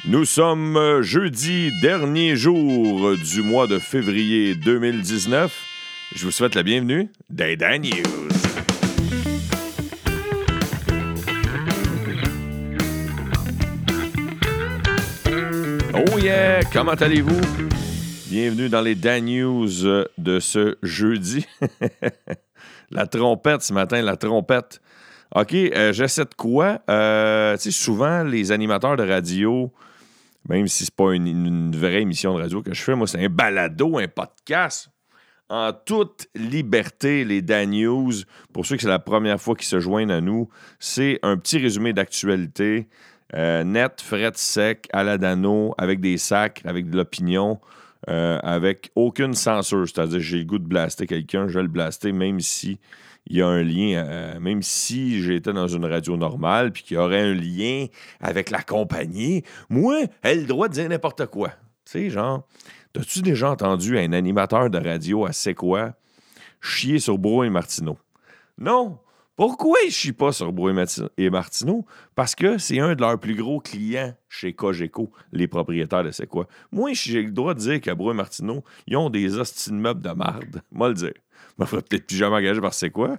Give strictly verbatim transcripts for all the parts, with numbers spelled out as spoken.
Nous sommes euh, jeudi, dernier jour du mois de février deux mille dix-neuf. Je vous souhaite la bienvenue dans Dan News. Oh yeah! Comment allez-vous? Bienvenue dans les Dan News de ce jeudi. La trompette ce matin, la trompette. OK, euh, j'essaie de quoi? Euh, tu sais, souvent, les animateurs de radio, même si c'est pas une, une vraie émission de radio que je fais, moi, c'est un balado, un podcast. En toute liberté, les Dan News, pour ceux que c'est la première fois qu'ils se joignent à nous, c'est un petit résumé d'actualité, euh, net, fret, sec, à la Dano, avec des sacs, avec de l'opinion, euh, avec aucune censure. C'est-à-dire, j'ai le goût de blaster quelqu'un, je vais le blaster, même si il y a un lien, euh, même si j'étais dans une radio normale, puis qu'il y aurait un lien avec la compagnie, moi, elle a le droit de dire n'importe quoi. Tu sais, genre, as-tu déjà entendu un animateur de radio à C'est quoi chier sur Bro et Martineau? Non! Pourquoi ils ne chient pas sur Bro et Martineau? Parce que c'est un de leurs plus gros clients chez Cogeco, les propriétaires de C'est quoi. Moi, j'ai le droit de dire que Bro et Martineau, ils ont des hosties de meubles de marde. Moi le dire. Je me ferais peut-être plus jamais engager par C'est quoi.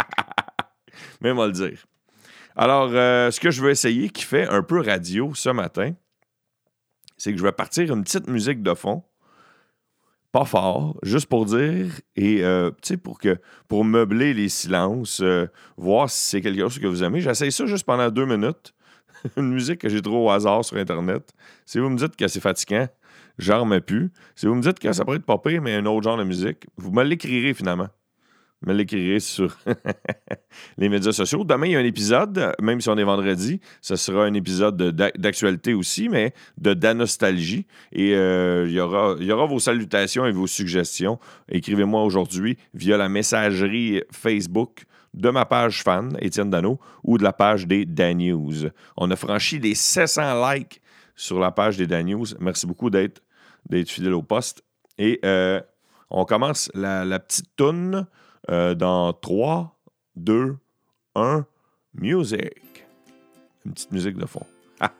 Mais moi le dire. Alors, euh, ce que je veux essayer, qui fait un peu radio ce matin, c'est que je vais partir une petite musique de fond, pas fort, juste pour dire, et euh, tu sais, pour, que, pour meubler les silences, euh, voir si c'est quelque chose que vous aimez. J'essaye ça juste pendant deux minutes. Une musique que j'ai trouvée au hasard sur Internet. Si vous me dites que c'est fatigant, j'en remets plus. Si vous me dites que ça pourrait être pas pire, mais un autre genre de musique, vous me l'écrirez finalement. Me l'écrirez sur les médias sociaux. Demain, il y a un épisode, même si on est vendredi, ce sera un épisode de, d'actualité aussi, mais de Danostalgie. Et euh, il, y aura, il y aura vos salutations et vos suggestions. Écrivez-moi aujourd'hui via la messagerie Facebook de ma page fan, Étienne Dano, ou de la page des Dan News. On a franchi les sept cents likes sur la page des Dan News. Merci beaucoup d'être, d'être fidèle au poste. Et euh, on commence la, la petite toune. Euh, dans trois, deux, un, music. Une petite musique de fond.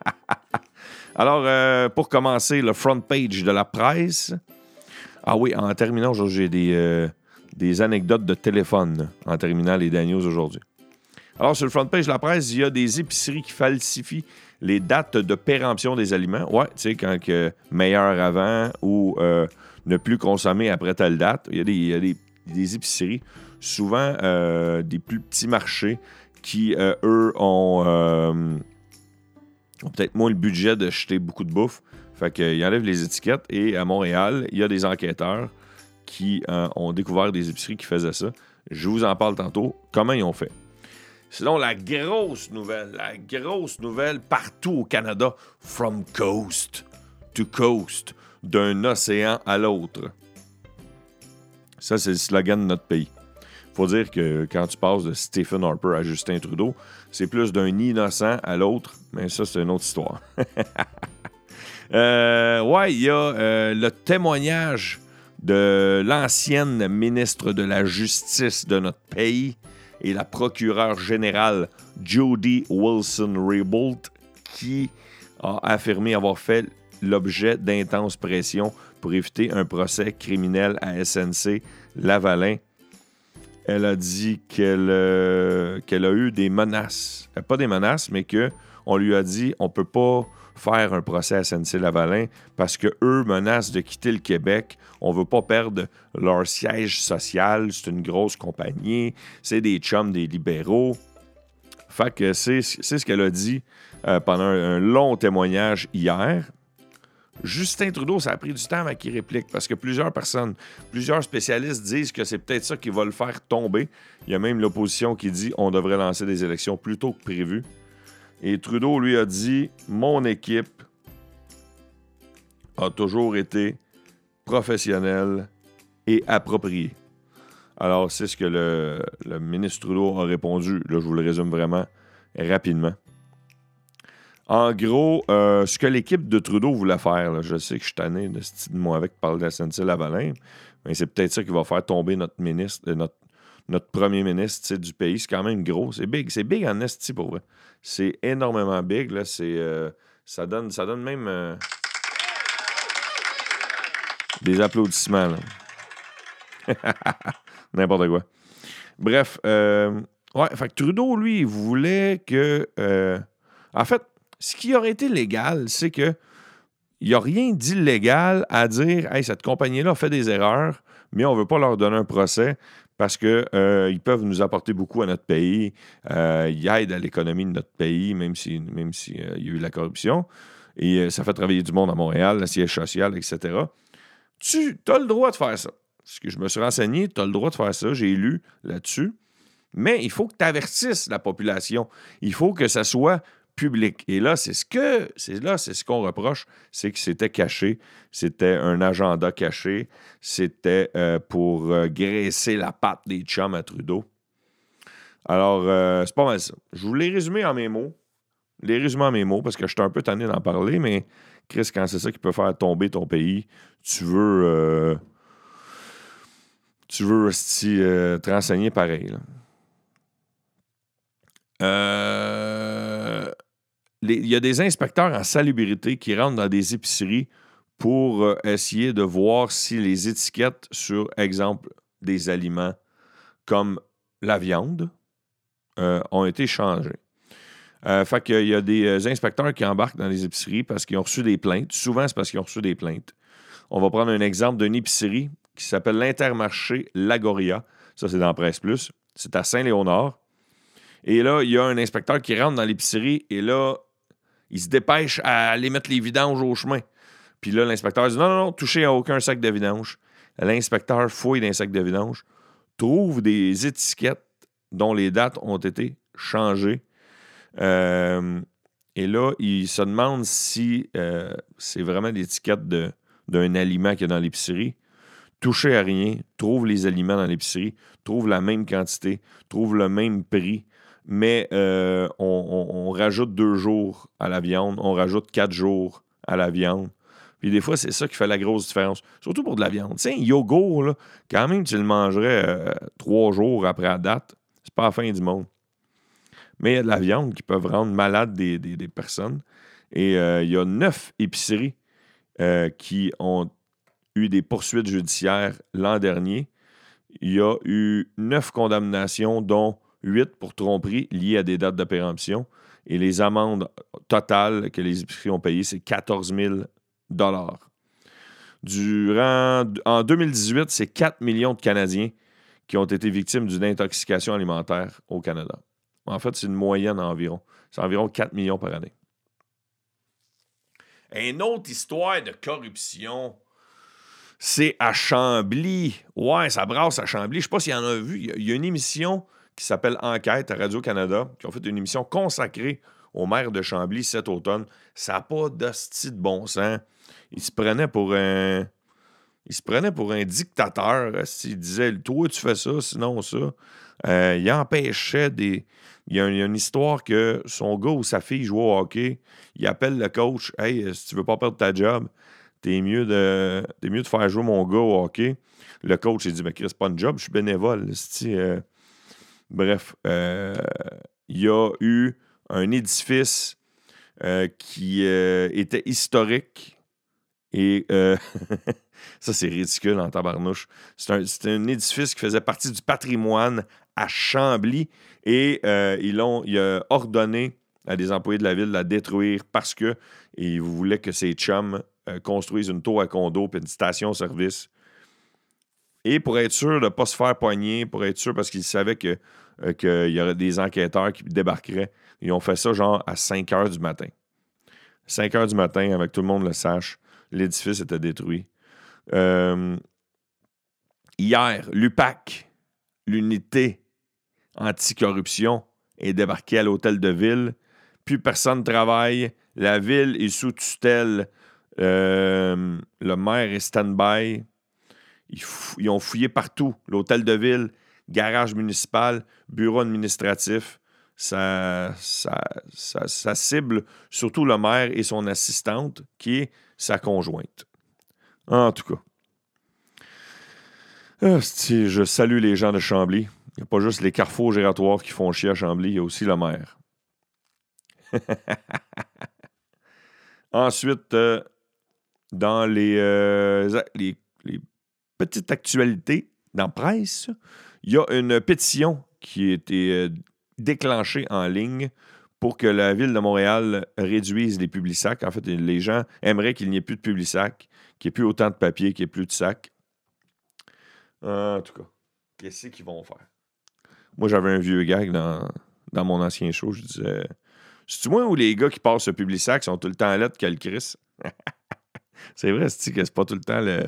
Alors, euh, pour commencer, le front page de la presse. Ah oui, en terminant, aujourd'hui, j'ai des, euh, des anecdotes de téléphone en terminant les Dan News aujourd'hui. Alors, sur le front page de la presse, il y a des épiceries qui falsifient les dates de péremption des aliments. Ouais, tu sais, quand que meilleur avant ou euh, ne plus consommer après telle date. Il y a des, il y a des des épiceries, souvent euh, des plus petits marchés qui, euh, eux, ont, euh, ont peut-être moins le budget de jeter beaucoup de bouffe. Fait qu'ils enlèvent les étiquettes et à Montréal, il y a des enquêteurs qui euh, ont découvert des épiceries qui faisaient ça. Je vous en parle tantôt. Comment ils ont fait? Sinon, la grosse nouvelle, la grosse nouvelle partout au Canada, from coast to coast, d'un océan à l'autre. Ça, c'est le slogan de notre pays. Il faut dire que quand tu passes de Stephen Harper à Justin Trudeau, c'est plus d'un innocent à l'autre, mais ça, c'est une autre histoire. euh, ouais, il y a euh, le témoignage de l'ancienne ministre de la Justice de notre pays et la procureure générale Jody Wilson-Raybould qui a affirmé avoir fait l'objet d'intenses pressions pour éviter un procès criminel à S N C Lavalin. Elle a dit qu'elle, euh, qu'elle a eu des menaces. Euh, pas des menaces, mais qu'on lui a dit on ne peut pas faire un procès à S N C Lavalin parce qu'eux menacent de quitter le Québec. On ne veut pas perdre leur siège social. C'est une grosse compagnie. C'est des chums des libéraux. Fait que c'est, c'est ce qu'elle a dit euh, pendant un, un long témoignage hier. Justin Trudeau, ça a pris du temps avant qu'il réplique parce que plusieurs personnes, plusieurs spécialistes disent que c'est peut-être ça qui va le faire tomber. Il y a même l'opposition qui dit qu'on devrait lancer des élections plus tôt que prévu. Et Trudeau lui a dit « Mon équipe a toujours été professionnelle et appropriée. » Alors, c'est ce que le, le ministre Trudeau a répondu. Là, je vous le résume vraiment rapidement. En gros, euh, ce que l'équipe de Trudeau voulait faire, là, je sais que je suis tanné de ce de moi avec parler de S N C Lavalin, mais c'est peut-être ça qui va faire tomber notre ministre, notre, notre premier ministre du pays. C'est quand même gros. C'est big. C'est big en esti pour vrai. C'est énormément big. Là. C'est, euh, Ça donne, ça donne même euh, des applaudissements. Là. N'importe quoi. Bref, euh, ouais, fait que Trudeau, lui, il voulait que... Euh, en fait, ce qui aurait été légal, c'est que il n'y a rien d'illégal à dire « Hey, cette compagnie-là a fait des erreurs, mais on ne veut pas leur donner un procès parce qu'ils euh, peuvent nous apporter beaucoup à notre pays. Euh, ils aident à l'économie de notre pays, même s'il si, même si, euh, y a eu de la corruption. Et euh, ça fait travailler du monde à Montréal, le siège social, et cetera. Tu as le droit de faire ça. Parce que je me suis renseigné, tu as le droit de faire ça. J'ai lu là-dessus. Mais il faut que tu avertisses la population. Il faut que ça soit public. Et là, c'est ce que c'est là, c'est ce qu'on reproche, c'est que c'était caché, c'était un agenda caché, c'était euh, pour euh, graisser la patte des chums à Trudeau. Alors, euh, c'est pas mal ça. Je vous les résumer en mes mots. Les résumer en mes mots, parce que je suis un peu tanné d'en parler, mais Chris, quand c'est ça qui peut faire tomber ton pays, tu veux euh, tu veux si, euh, te renseigner pareil. Là. Euh, il y a des inspecteurs en salubrité qui rentrent dans des épiceries pour euh, essayer de voir si les étiquettes sur, exemple, des aliments comme la viande euh, ont été changées. Euh, fait qu'il y a des euh, inspecteurs qui embarquent dans les épiceries parce qu'ils ont reçu des plaintes. Souvent, c'est parce qu'ils ont reçu des plaintes. On va prendre un exemple d'une épicerie qui s'appelle l'Intermarché Lagoria. Ça, c'est dans Presse Plus. C'est à Saint-Léonard. Et là, il y a un inspecteur qui rentre dans l'épicerie et là, il se dépêche à aller mettre les vidanges au chemin. Puis là, l'inspecteur dit « Non, non, non, touchez à aucun sac de vidange. » L'inspecteur fouille dans les sacs de vidange, trouve des étiquettes dont les dates ont été changées. Euh, et là, il se demande si euh, c'est vraiment l'étiquette de, d'un aliment qu'il y a dans l'épicerie. Touchez à rien, trouve les aliments dans l'épicerie, trouve la même quantité, trouve le même prix. Mais euh, on, on, on rajoute deux jours à la viande, on rajoute quatre jours à la viande. Puis des fois, c'est ça qui fait la grosse différence. Surtout pour de la viande. Tu sais, un yogourt, là, quand même, tu le mangerais euh, trois jours après la date. C'est pas la fin du monde. Mais il y a de la viande qui peut rendre malade des, des, des personnes. Et euh, il y a neuf épiceries euh, qui ont eu des poursuites judiciaires l'an dernier. Il y a eu neuf condamnations, dont huit pour tromperie liées à des dates de péremption. Et les amendes totales que les épiceries ont payées, c'est quatorze mille dollars. Durant, en deux mille dix-huit, c'est quatre millions de Canadiens qui ont été victimes d'une intoxication alimentaire au Canada. En fait, c'est une moyenne environ. C'est environ quatre millions par année. Une autre histoire de corruption, c'est à Chambly. Ouais, ça brasse à Chambly. Je ne sais pas s'il y en a vu. Il y a une émission qui s'appelle Enquête à Radio-Canada, qui ont fait une émission consacrée au maire de Chambly cet automne. Ça n'a pas d'hostie de bon sens. Il se prenait pour un... Il se prenait pour un dictateur. Il disait « Toi, tu fais ça, sinon ça. Euh, » Il empêchait des... Il y, a une, il y a une histoire que son gars ou sa fille joue au hockey. Il appelle le coach « Hey, si tu veux pas perdre ta job, t'es mieux de, t'es mieux de faire jouer mon gars au hockey. » Le coach, il dit « Mais Chris, c'est pas une job, je suis bénévole. » euh... Bref, euh, il y a eu un édifice euh, qui euh, était historique et euh, ça, c'est ridicule en tabarnouche. C'est un, c'est un édifice qui faisait partie du patrimoine à Chambly et euh, ils ont il a ordonné à des employés de la ville de la détruire parce que ils voulaient que ces chums euh, construisent une tour à condo puis une station-service. Et pour être sûr de ne pas se faire pogner, pour être sûr parce qu'ils savaient que, euh, qu'il y aurait des enquêteurs qui débarqueraient, ils ont fait ça genre à cinq heures du matin. cinq heures du matin, avec tout le monde le sache, l'édifice était détruit. Euh, hier, l'U P A C, l'unité anticorruption, est débarquée à l'hôtel de ville. Plus personne ne travaille. La ville est sous tutelle. Euh, le maire est stand-by. Ils, fou- ils ont fouillé partout. L'hôtel de ville, garage municipal, bureau administratif. Ça, ça, ça, ça cible surtout le maire et son assistante, qui est sa conjointe. En tout cas. Hostie, je salue les gens de Chambly. Il n'y a pas juste les carrefours giratoires qui font chier à Chambly, il y a aussi le maire. Ensuite, euh, dans les, euh, les, les petites actualités dans la presse, il y a une pétition qui a été euh, déclenchée en ligne pour que la Ville de Montréal réduise les publisacs. En fait, les gens aimeraient qu'il n'y ait plus de publisacs, qu'il n'y ait plus autant de papier, qu'il n'y ait plus de sacs. Euh, en tout cas, qu'est-ce qu'ils vont faire? Moi, j'avais un vieux gag dans, dans mon ancien show. Je disais, c'est-tu moi ou les gars qui passent ce Publisac sont tout le temps lettres que le Chris? C'est vrai, c'est que c'est pas tout le temps le...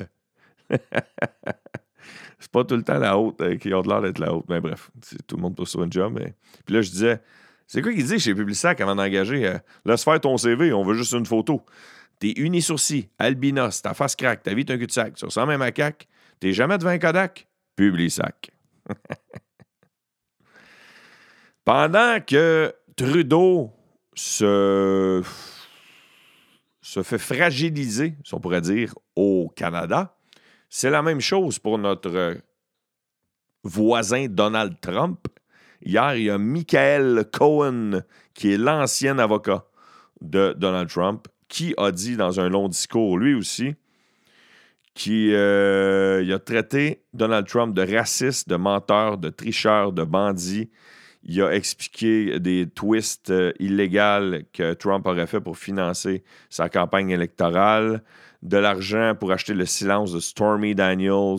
c'est pas tout le temps la haute euh, qui ont l'air d'être la haute. Mais bref, tout le monde peut sur une job. Mais... Puis là, je disais, c'est quoi qu'il dit chez Publisac avant d'engager? Euh, laisse faire ton C V, on veut juste une photo. T'es uni-sourcil, albinos, ta face craque, ta vie est un cul-de-sac, tu ressembles à un macaque, t'es jamais devant un Kodak? Publisac. Pendant que Trudeau se, se fait fragiliser, si on pourrait dire, au Canada, c'est la même chose pour notre voisin Donald Trump. Hier, il y a Michael Cohen, qui est l'ancien avocat de Donald Trump, qui a dit dans un long discours, lui aussi, qu'il euh, a traité Donald Trump de raciste, de menteur, de tricheur, de bandit. Il a expliqué des twists euh, illégaux que Trump aurait fait pour financer sa campagne électorale, de l'argent pour acheter le silence de Stormy Daniels.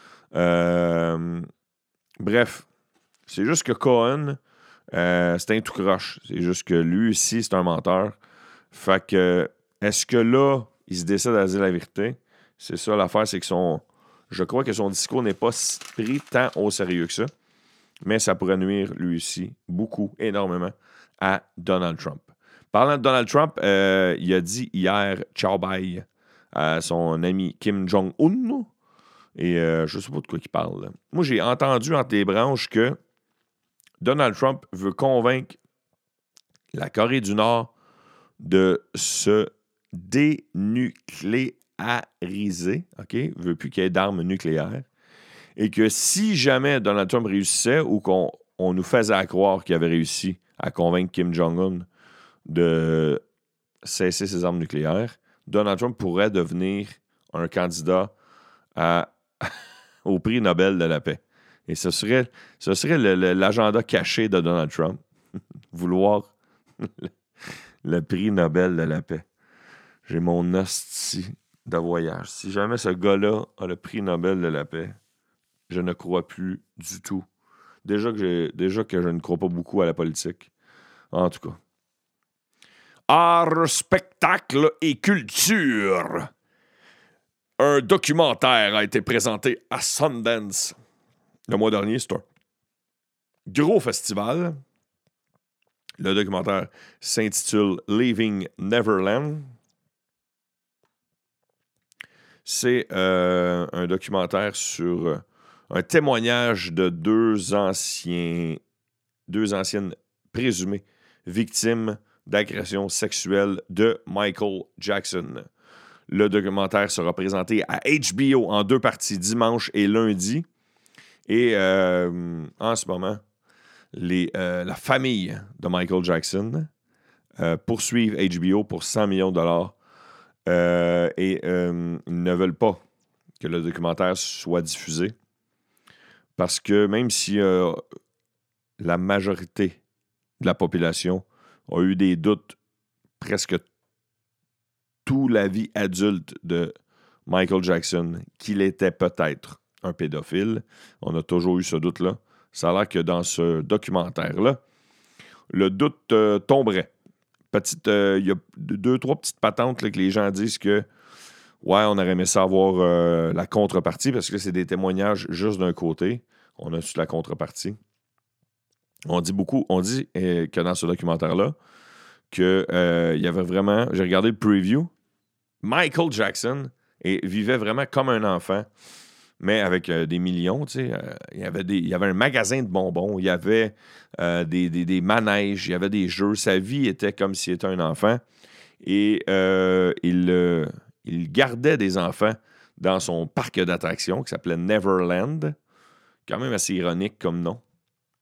Euh, bref, c'est juste que Cohen, euh, c'est un tout croche. C'est juste que lui aussi, c'est un menteur. Fait que, est-ce que là, il se décide à dire la vérité? C'est ça l'affaire, c'est que son... Je crois que son discours n'est pas pris tant au sérieux que ça. Mais ça pourrait nuire, lui aussi, beaucoup, énormément, à Donald Trump. Parlant de Donald Trump, euh, il a dit hier « ciao bye » à son ami Kim Jong-un. Et euh, je ne sais pas de quoi il parle. Là. Moi, j'ai entendu entre les branches que Donald Trump veut convaincre la Corée du Nord de se dénucléariser. OK? Il ne veut plus qu'il y ait d'armes nucléaires. Et que si jamais Donald Trump réussissait ou qu'on on nous faisait croire qu'il avait réussi à convaincre Kim Jong-un de cesser ses armes nucléaires, Donald Trump pourrait devenir un candidat à, au prix Nobel de la paix. Et ce serait, ce serait le, le, l'agenda caché de Donald Trump, vouloir le prix Nobel de la paix. J'ai mon hostie de voyage. Si jamais ce gars-là a le prix Nobel de la paix, je ne crois plus du tout. Déjà que, j'ai, déjà que je ne crois pas beaucoup à la politique. En tout cas. Art, spectacle et culture. Un documentaire a été présenté à Sundance le mois dernier. C'est un gros festival. Le documentaire s'intitule Leaving Neverland. C'est euh, un documentaire sur... Euh, un témoignage de deux anciens, deux anciennes présumées victimes d'agressions sexuelles de Michael Jackson. Le documentaire sera présenté à H B O en deux parties, dimanche et lundi. Et euh, en ce moment, les, euh, la famille de Michael Jackson euh, poursuivent H B O pour cent millions de dollars euh, et euh, ils ne veulent pas que le documentaire soit diffusé. Parce que même si euh, la majorité de la population a eu des doutes presque toute la vie adulte de Michael Jackson, qu'il était peut-être un pédophile, on a toujours eu ce doute-là. Ça a l'air que dans ce documentaire-là, le doute euh, tomberait. Petite, euh, il y a deux, trois petites patentes là, que les gens disent que ouais, on aurait aimé savoir euh, la contrepartie, parce que c'est des témoignages juste d'un côté. On a su la contrepartie. On dit beaucoup, on dit euh, que dans ce documentaire-là, qu'il euh, y avait vraiment... J'ai regardé le preview. Michael Jackson et vivait vraiment comme un enfant, mais avec euh, des millions, tu sais. Euh, il y avait des, il y avait un magasin de bonbons, il y avait euh, des, des, des manèges, il y avait des jeux. Sa vie était comme s'il était un enfant. Et euh, il... Euh, Il gardait des enfants dans son parc d'attractions qui s'appelait Neverland. Quand même assez ironique comme nom.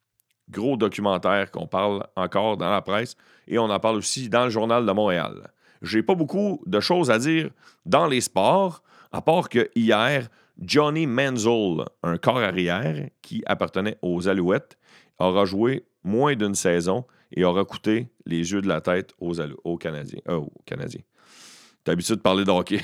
Gros documentaire qu'on parle encore dans la presse. Et on en parle aussi dans le Journal de Montréal. j'ai pas beaucoup de choses à dire dans les sports, à part que hier, Johnny Manziel, un corps arrière qui appartenait aux Alouettes, aura joué moins d'une saison et aura coûté les yeux de la tête aux, Alou- aux Canadiens. Euh, aux Canadiens. T'as l'habitude de parler de hockey.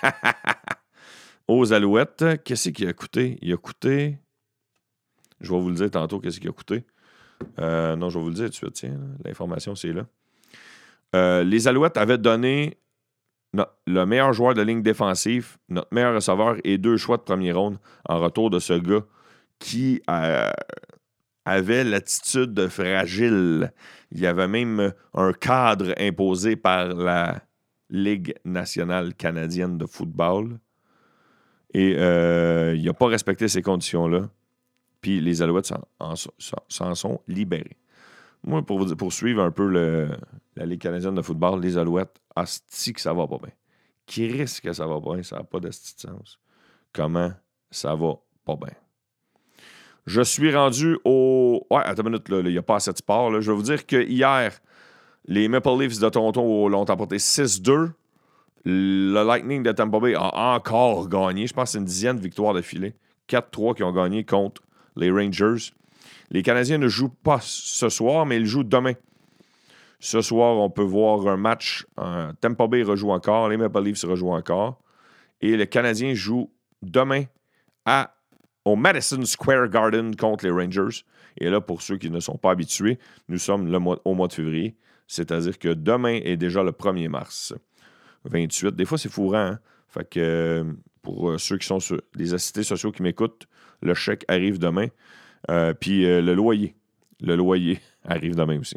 Aux Alouettes, qu'est-ce qu'il a coûté? Il a coûté... Je vais vous le dire tantôt, qu'est-ce qu'il a coûté. Euh, non, je vais vous le dire tout de suite. Tiens, là, l'information, c'est là. Euh, les Alouettes avaient donné no, le meilleur joueur de ligne défensive, notre meilleur receveur et deux choix de première ronde en retour de ce gars qui euh, avait l'attitude de fragile. Il y avait même un cadre imposé par la Ligue nationale canadienne de football. Et euh, il n'a pas respecté ces conditions-là. Puis les Alouettes s'en, en, s'en sont libérés. Moi, pour, vous, pour suivre un peu le, la Ligue canadienne de football, les Alouettes, asti que ça va pas bien. Qui risque que ça va pas bien, ça n'a pas d'asti de sens. Comment ça va pas bien. Je suis rendu au... Ouais, attends une minute, il n'y a pas assez de sport. Là. Je vais vous dire que hier, les Maple Leafs de Toronto l'ont emporté six deux. Le Lightning de Tampa Bay a encore gagné. Je pense que c'est une dizaine de victoires d'affilée. quatre trois qui ont gagné contre les Rangers. Les Canadiens ne jouent pas ce soir, mais ils jouent demain. Ce soir, on peut voir un match. Euh, Tampa Bay rejoue encore. Les Maple Leafs rejouent encore. Et les Canadiens jouent demain à, au Madison Square Garden contre les Rangers. Et là, pour ceux qui ne sont pas habitués, nous sommes le mois, au mois de février. C'est-à-dire que demain est déjà le premier mars. vingt-huit. Des fois, c'est fourrant. Hein? Fait que pour ceux qui sont sur les assistés sociaux qui m'écoutent, le chèque arrive demain. Euh, puis euh, le loyer. Le loyer arrive demain aussi.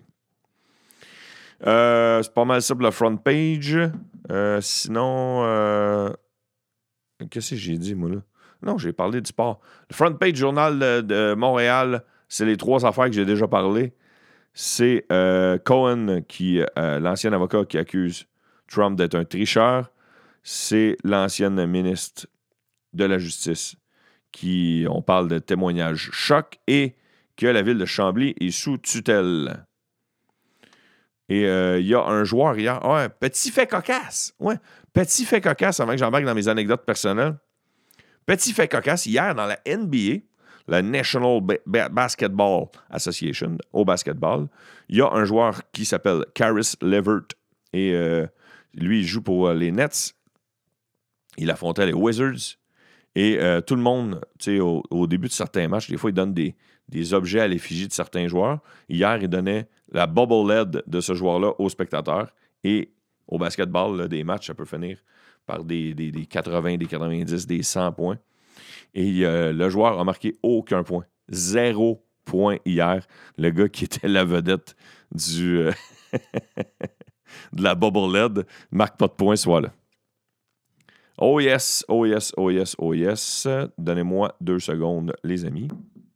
Euh, c'est pas mal ça pour la front page. Euh, sinon, euh... qu'est-ce que j'ai dit, moi, là? Non, j'ai parlé du sport. Le front page journal de, de Montréal, c'est les trois affaires que j'ai déjà parlé. C'est euh, Cohen, qui, euh, l'ancien avocat qui accuse Trump d'être un tricheur. C'est l'ancienne ministre de la Justice qui, on parle de témoignage choc et que la ville de Chambly est sous tutelle. Et il euh, y a un joueur hier. Ouais, petit fait cocasse. Ouais, petit fait cocasse avant que j'embarque dans mes anecdotes personnelles. Petit fait cocasse. Hier, dans la N B A, la National Ba- Basketball Association, au basketball, il y a un joueur qui s'appelle Caris LeVert. Et euh, lui, il joue pour euh, les Nets. Il affrontait les Wizards. Et euh, tout le monde, tu sais, au, au début de certains matchs, des fois, il donne des, des objets à l'effigie de certains joueurs. Hier, il donnait la bobblehead de ce joueur-là aux spectateurs. Et au basketball, là, des matchs, ça peut finir par des, des, des quatre-vingts, des quatre-vingt-dix, des cent points. Et euh, le joueur a marqué aucun point. Zéro point hier. Le gars qui était la vedette du, euh, de la bobblehead marque pas de points ce soir-là. Oh yes, oh yes, oh yes, oh yes. Donnez-moi deux secondes, les amis.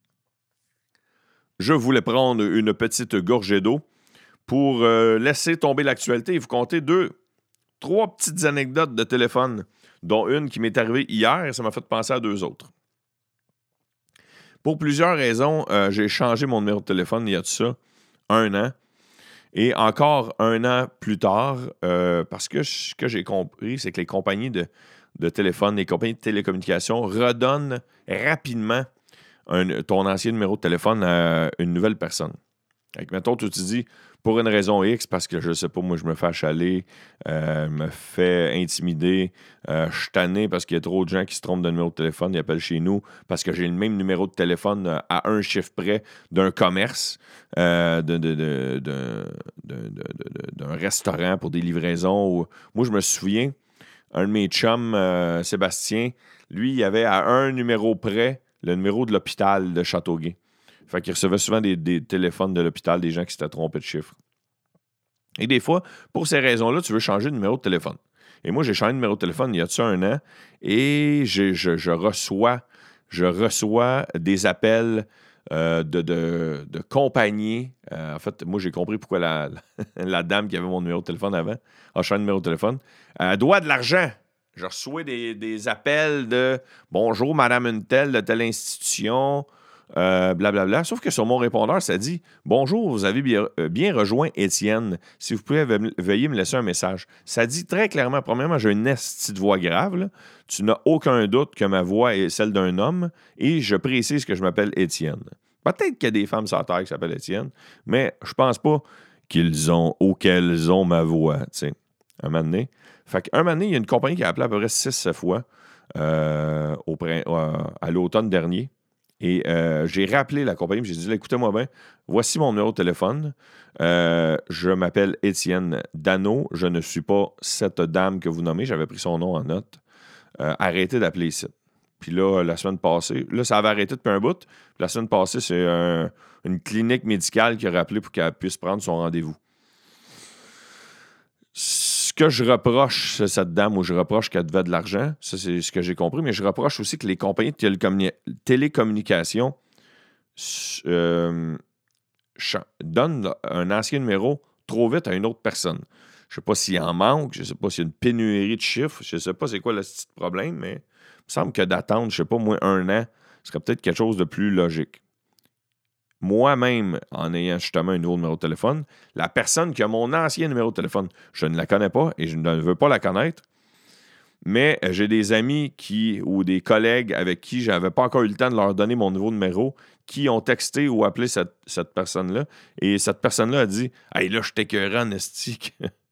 Je voulais prendre une petite gorgée d'eau pour euh, laisser tomber l'actualité et vous conter deux, trois petites anecdotes de téléphone, dont une qui m'est arrivée hier et ça m'a fait penser à deux autres. Pour plusieurs raisons, euh, j'ai changé mon numéro de téléphone il y a de ça un an. Et encore un an plus tard, euh, parce que ce que j'ai compris, c'est que les compagnies de, de téléphone, les compagnies de télécommunications redonnent rapidement un, ton ancien numéro de téléphone à une nouvelle personne. Fait que, mettons, tu te dis, pour une raison X, parce que je ne sais pas, moi, je me fais achaler, euh, me fais intimider, euh, je suis tanné parce qu'il y a trop de gens qui se trompent de numéro de téléphone, ils appellent chez nous parce que j'ai le même numéro de téléphone à un chiffre près d'un commerce, euh, de, de, de, de, de, de, de, d'un restaurant pour des livraisons. Ou... Moi, je me souviens, un de mes chums, euh, Sébastien, lui, il avait à un numéro près le numéro de l'hôpital de Châteauguay. Fait qu'il recevait souvent des, des téléphones de l'hôpital, des gens qui s'étaient trompés de chiffres. Et des fois, pour ces raisons-là, tu veux changer de numéro de téléphone. Et moi, j'ai changé de numéro de téléphone il y a de ça un an et je, je, je, reçois, je reçois des appels euh, de, de, de compagnies. Euh, en fait, moi, j'ai compris pourquoi la, la, la dame qui avait mon numéro de téléphone avant a changé de numéro de téléphone. Elle doit de l'argent. Je reçois des, des appels de « Bonjour, Madame une telle de telle institution. » euh, blablabla. Sauf que sur mon répondeur, ça dit « Bonjour, vous avez bien, euh, bien rejoint Étienne. Si vous pouvez ve- veuillez me laisser un message. » Ça dit très clairement, premièrement, j'ai une esti de voix grave. Là. Tu n'as aucun doute que ma voix est celle d'un homme et je précise que je m'appelle Étienne. Peut-être qu'il y a des femmes sur la terre qui s'appellent Étienne, mais je pense pas qu'ils ont, ou qu'elles ont ma voix, tu sais, un moment donné. Fait qu'un moment donné, il y a une compagnie qui a appelé à peu près six sept fois euh, au prin- euh, à l'automne dernier. Et euh, j'ai rappelé la compagnie, j'ai dit, écoutez-moi bien, voici mon numéro de téléphone. Euh, je m'appelle Étienne Dano. Je ne suis pas cette dame que vous nommez. J'avais pris son nom en note. Euh, arrêtez d'appeler ici. Puis là, la semaine passée, là, ça avait arrêté depuis un bout. Puis la semaine passée, c'est un- une clinique médicale qui a rappelé pour qu'elle puisse prendre son rendez-vous. Ce que je reproche, c'est cette dame, ou je reproche qu'elle devait de l'argent, ça c'est ce que j'ai compris, mais je reproche aussi que les compagnies de télécommuni- télécommunications euh, cha- donnent un ancien numéro trop vite à une autre personne. Je ne sais pas s'il en manque, je ne sais pas s'il y a une pénurie de chiffres, je ne sais pas c'est quoi le petit problème, mais il me semble que d'attendre, je ne sais pas, moins un an, serait peut-être quelque chose de plus logique. Moi-même, en ayant justement un nouveau numéro de téléphone, la personne qui a mon ancien numéro de téléphone, je ne la connais pas et je ne veux pas la connaître, mais j'ai des amis qui ou des collègues avec qui je n'avais pas encore eu le temps de leur donner mon nouveau numéro, qui ont texté ou appelé cette, cette personne-là, et cette personne-là a dit « Hey, là, je t'écœurais en estique. »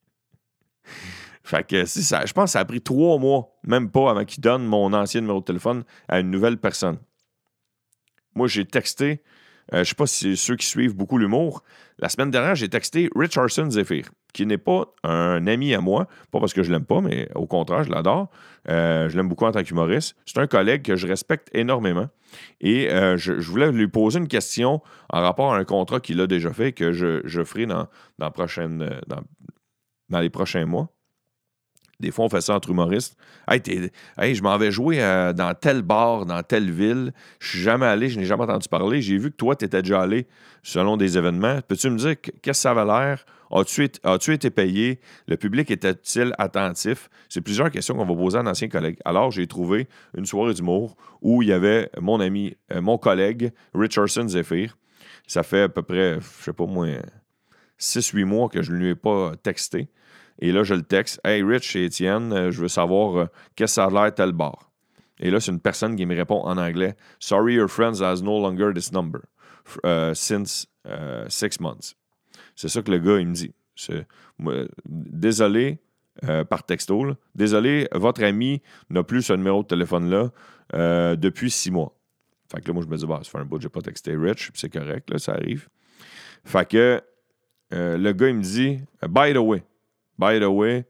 Fait que si ça, je pense que ça a pris trois mois, même pas, avant qu'il donne mon ancien numéro de téléphone à une nouvelle personne. Moi, j'ai texté, euh, je ne sais pas si c'est ceux qui suivent beaucoup l'humour, la semaine dernière, j'ai texté Richardson Zephyr, qui n'est pas un ami à moi, pas parce que je l'aime pas, mais au contraire, je l'adore. Euh, je l'aime beaucoup en tant qu'humoriste. C'est un collègue que je respecte énormément. Et euh, je, je voulais lui poser une question en rapport à un contrat qu'il a déjà fait, que je, je ferai dans, dans, prochaine, dans, dans les prochains mois. Des fois, on fait ça entre humoristes. Hey, t'es- hey, je m'en vais jouer euh, dans tel bar, dans telle ville. Je suis jamais allé, je n'ai jamais entendu parler. J'ai vu que toi, tu étais déjà allé selon des événements. Peux-tu me dire qu'est-ce que ça avait l'air? As-tu été, as-tu été payé? Le public était-il attentif? C'est plusieurs questions qu'on va poser à un ancien collègue. Alors, j'ai trouvé une soirée d'humour où il y avait mon ami, euh, mon collègue, Richardson Zephyr. Ça fait à peu près, je sais pas moi, six huit mois que je ne lui ai pas texté. Et là, je le texte. « Hey, Rich, c'est Étienne, euh, je veux savoir euh, qu'est-ce que ça a l'air tel bar. » Et là, c'est une personne qui me répond en anglais. « Sorry, your friend has no longer this number uh, since uh, six months. » C'est ça que le gars, il me dit. C'est, euh, désolé, euh, par texto, là, désolé, votre ami n'a plus ce numéro de téléphone-là euh, depuis six mois. Fait que là, moi, je me dis, bah, ça fait un bout que je n'ai pas texté Rich, puis c'est correct, là, ça arrive. Fait que euh, le gars, il me dit, « By the way, By the way,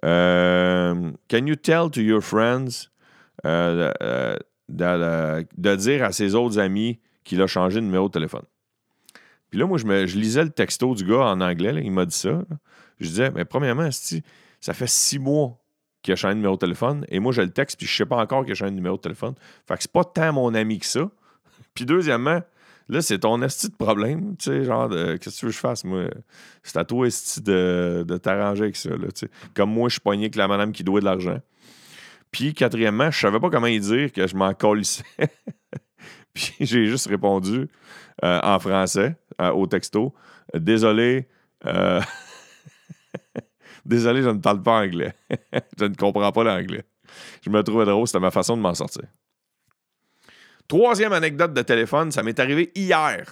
um, can you tell to your friends uh, uh, that, uh, de dire à ses autres amis qu'il a changé de numéro de téléphone? » Puis là, moi, je, me, je lisais le texto du gars en anglais. Là, il m'a dit ça. Là. Je disais, mais premièrement, ça fait six mois qu'il a changé de numéro de téléphone et moi, je le texte puis je sais pas encore qu'il a changé de numéro de téléphone. Fait que c'est pas tant mon ami que ça. Puis deuxièmement, là, c'est ton esti de problème, tu sais, genre, de, qu'est-ce que tu veux que je fasse, moi? C'est à toi, esti, de, de t'arranger avec ça, là, tu sais. Comme moi, je suis pogné avec la madame qui doit de l'argent. Puis, quatrièmement, je savais pas comment y dire que je m'en colissais. Puis, j'ai juste répondu euh, en français euh, au texto. « Désolé, euh... désolé, je ne parle pas anglais. Je ne comprends pas l'anglais. » Je me trouvais drôle, c'était ma façon de m'en sortir. Troisième anecdote de téléphone, ça m'est arrivé hier.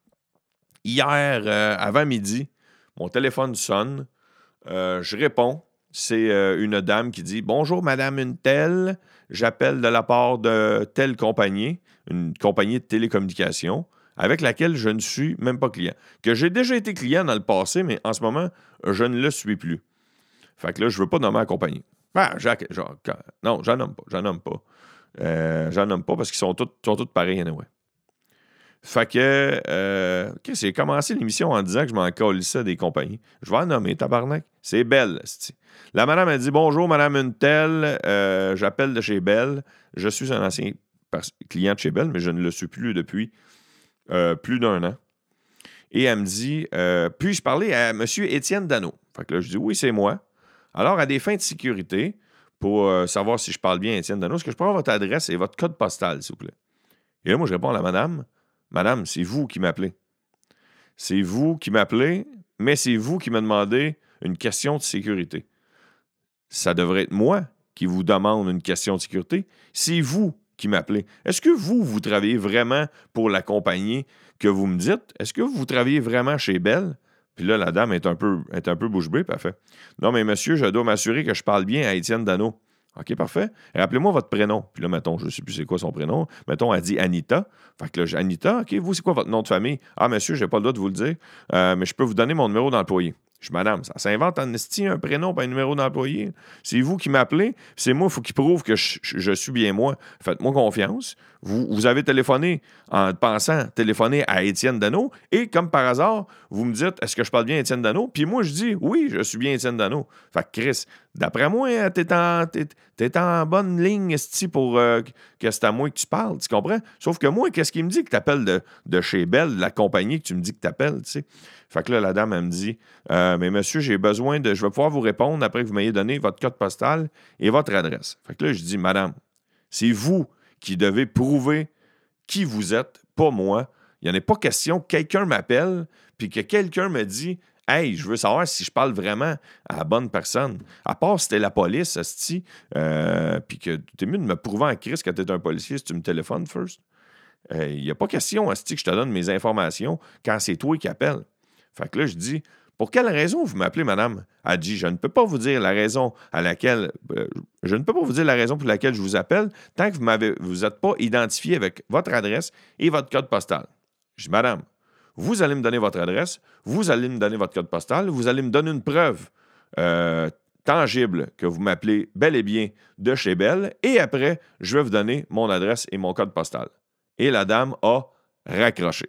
Hier, euh, avant midi, mon téléphone sonne. Euh, je réponds. C'est euh, une dame qui dit « Bonjour, madame une telle. J'appelle de la part de telle compagnie, une compagnie de télécommunications, avec laquelle je ne suis même pas client. Que j'ai déjà été client dans le passé, mais en ce moment, je ne le suis plus. Fait que là, je ne veux pas nommer la compagnie. Ah, Jacques, genre, non, j'en nomme pas. J'en nomme pas. Euh, j'en nomme pas parce qu'ils sont tous, sont tous pareils anyway. Fait que, euh, okay, j'ai commencé l'émission en disant que je m'en colissais des compagnies. Je vais en nommer, tabarnak. C'est Bell. C'est... La madame a dit « Bonjour, madame une telle, euh, j'appelle de chez Bell. Je suis un ancien client de chez Bell, mais je ne le suis plus depuis euh, plus d'un an. » Et elle me dit euh, « Puis-je parler à M. Étienne Dano? » Fait que là, je dis « Oui, c'est moi. » Alors, à des fins de sécurité, pour euh, savoir si je parle bien Étienne Dano, est-ce que je peux avoir votre adresse et votre code postal, s'il vous plaît? Et là, moi, je réponds à la madame. Madame, c'est vous qui m'appelez. C'est vous qui m'appelez, mais c'est vous qui me demandez une question de sécurité. Ça devrait être moi qui vous demande une question de sécurité. C'est vous qui m'appelez. Est-ce que vous, vous travaillez vraiment pour la compagnie que vous me dites? Est-ce que vous travaillez vraiment chez Bell? Puis là, la dame est un peu, est un peu bouche bée, puis elle fait « Non, mais monsieur, je dois m'assurer que je parle bien à Étienne Dano. » OK, parfait. Rappelez-moi votre prénom. Puis là, mettons, je ne sais plus c'est quoi son prénom. Mettons, elle dit Anita. Fait que là, j'ai Anita, OK, vous, c'est quoi votre nom de famille? Ah, monsieur, je n'ai pas le droit de vous le dire, euh, mais je peux vous donner mon numéro d'employé. Je dis, madame, ça s'invente en esti un prénom pas un numéro d'employé. C'est vous qui m'appelez, c'est moi, il faut qu'il prouve que je, je, je suis bien moi. Faites-moi confiance. Vous, vous avez téléphoné en pensant téléphoner à Étienne Dano, et comme par hasard, vous me dites, est-ce que je parle bien Étienne Dano? Puis moi, je dis, oui, je suis bien Étienne Dano. Fait que Chris, d'après moi, t'es en, t'es, t'es en bonne ligne, esti, pour euh, que c'est à moi que tu parles, tu comprends? Sauf que moi, qu'est-ce qu'il me dit que t'appelles de, de chez Bell, de la compagnie que tu me dis que t'appelles, tu sais? Fait que là, la dame, elle me dit, euh, mais monsieur, j'ai besoin de, je vais pouvoir vous répondre après que vous m'ayez donné votre code postal et votre adresse. Fait que là, je dis, madame, c'est vous qui devez prouver qui vous êtes, pas moi. Il n'y en a pas question que quelqu'un m'appelle puis que quelqu'un me dit, hey, je veux savoir si je parle vraiment à la bonne personne. À part si t'es la police, asti, euh, puis que t'es mieux de me prouver en crise que t'es un policier si tu me téléphones first. Il euh, n'y a pas question, asti, que je te donne mes informations quand c'est toi qui appelles. Fait que là, je dis, pour quelle raison vous m'appelez, madame? Elle dit, je ne peux pas vous dire la raison à laquelle, euh, je ne peux pas vous dire la raison pour laquelle je vous appelle tant que vous m'avez, vous n'êtes pas identifié avec votre adresse et votre code postal. Je dis, madame, vous allez me donner votre adresse, vous allez me donner votre code postal, vous allez me donner une preuve euh, tangible que vous m'appelez bel et bien de chez Bell, et après, je vais vous donner mon adresse et mon code postal. Et la dame a raccroché.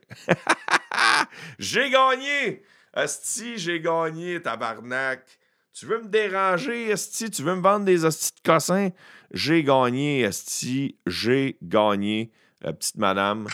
J'ai gagné! Asti, j'ai gagné, tabarnak. Tu veux me déranger, Asti? Tu veux me vendre des hosties de cossins? J'ai gagné, Asti. J'ai gagné, la petite madame.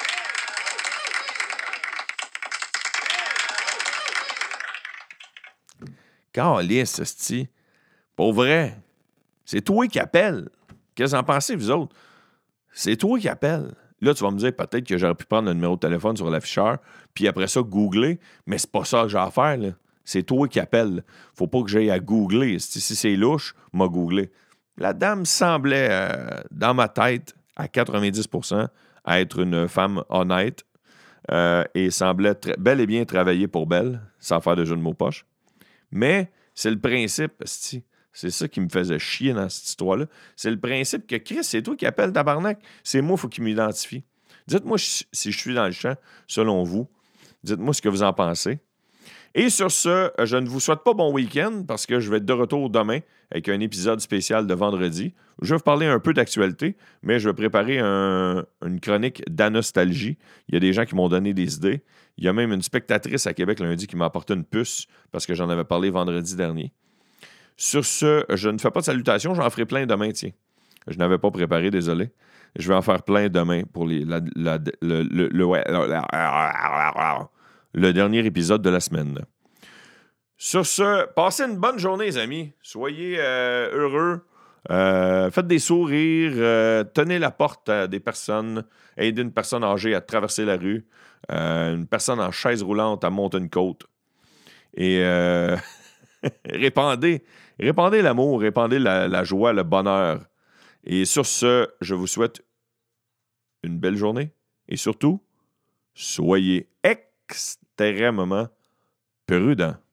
Calisse, Asti. Pour vrai, c'est toi qui appelles. Qu'est-ce que vous en pensez, vous autres? C'est toi qui appelles. Là, tu vas me dire peut-être que j'aurais pu prendre le numéro de téléphone sur l'afficheur, puis après ça, googler, mais c'est pas ça que j'ai à faire, là. C'est toi qui appelles. Faut pas que j'aille à googler. Si c'est louche, m'a googlé. La dame semblait, euh, dans ma tête, à quatre-vingt-dix pour cent, être une femme honnête euh, et semblait très, bel et bien travailler pour Bell, sans faire de jeu de mots poche. Mais c'est le principe, esti. C'est ça qui me faisait chier dans cette histoire-là. C'est le principe que Chris, c'est toi qui appelles tabarnak. C'est moi, il faut qu'il m'identifie. Dites-moi si je suis dans le champ, selon vous. Dites-moi ce que vous en pensez. Et sur ce, je ne vous souhaite pas bon week-end parce que je vais être de retour demain avec un épisode spécial de vendredi. Je vais vous parler un peu d'actualité, mais je vais préparer un, une chronique d'anostalgie. Il y a des gens qui m'ont donné des idées. Il y a même une spectatrice à Québec lundi qui m'a apporté une puce parce que j'en avais parlé vendredi dernier. Sur ce, je ne fais pas de salutations, j'en ferai plein demain, tiens. Je n'avais pas préparé, désolé. Je vais en faire plein demain pour les, la, la, le, le, le, ouais, le dernier épisode de la semaine. Sur ce, passez une bonne journée, les amis. Soyez euh, heureux. Euh, faites des sourires. Euh, tenez la porte à des personnes. Aidez une personne âgée à traverser la rue. Euh, une personne en chaise roulante à monter une côte. Et euh, répandez, répandez l'amour, répandez la, la joie, le bonheur. Et sur ce, je vous souhaite une belle journée. Et surtout, soyez extrêmement prudents.